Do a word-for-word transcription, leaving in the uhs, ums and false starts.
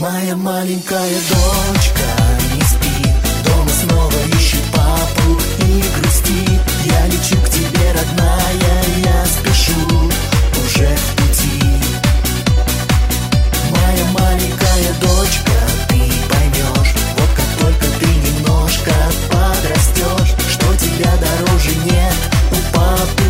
Моя маленькая дочка не спит, дома снова ищет папу и грустит. Я лечу к тебе, родная, я спешу, уже в пути. Моя маленькая дочка, ты поймешь, вот как только ты немножко подрастешь, что тебя дороже нет у папы.